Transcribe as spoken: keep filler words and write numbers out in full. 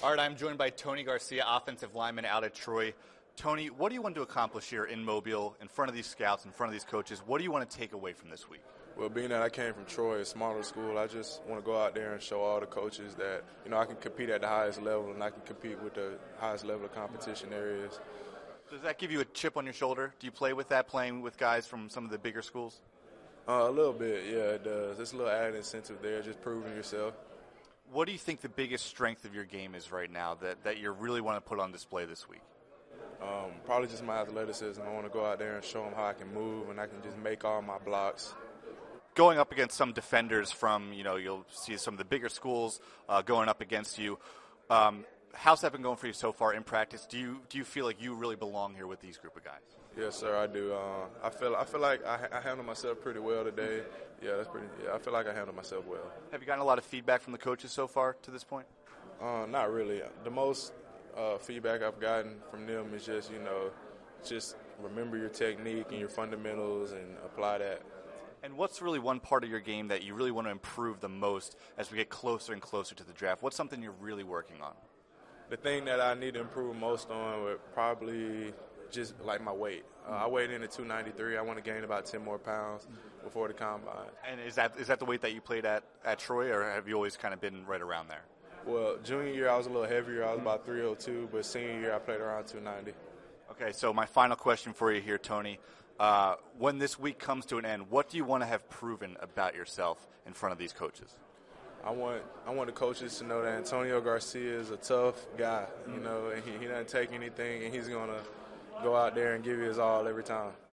All right, I'm joined by Tony Garcia, offensive lineman out at Troy. Tony, what do you want to accomplish here in Mobile, in front of these scouts, in front of these coaches? What do you want to take away from this week? Well, being that I came from Troy, a smaller school, I just want to go out there and show all the coaches that, you know, I can compete at the highest level and I can compete with the highest level of competition there is. Does that give you a chip on your shoulder? Do you play with that, playing with guys from some of the bigger schools? Uh, a little bit, yeah, it does. It's a little added incentive there, just proving yourself. What do you think the biggest strength of your game is right now that, that you really want to put on display this week? Um, probably just my athleticism. I want to go out there and show them how I can move and I can just make all my blocks. Going up against some defenders from, you know, you'll see some of the bigger schools uh, going up against you. Um, how's that been going for you so far in practice? Do you do you feel like you really belong here with these group of guys? Yes, sir, I do. Uh, I feel I feel like I, I handled myself pretty well today. Yeah, that's pretty. Yeah, I feel like I handled myself well. Have you gotten a lot of feedback from the coaches so far to this point? Uh, not really. The most uh, feedback I've gotten from them is just, you know, just remember your technique and your fundamentals and apply that. And what's really one part of your game that you really want to improve the most as we get closer and closer to the draft? What's something you're really working on? The thing that I need to improve most on would probably just like my weight. Uh, I weighed in at two ninety-three. I want to gain about ten more pounds before the combine. And is that is that the weight that you played at, at Troy, or have you always kind of been right around there? Well, junior year I was a little heavier. I was about three oh two, but senior year I played around two ninety. Okay, so my final question for you here, Tony. Uh, when this week comes to an end, what do you want to have proven about yourself in front of these coaches? I want I want the coaches to know that Antonio Garcia is a tough guy, you know, and he, he doesn't take anything, and he's going to go out there and give you his all every time.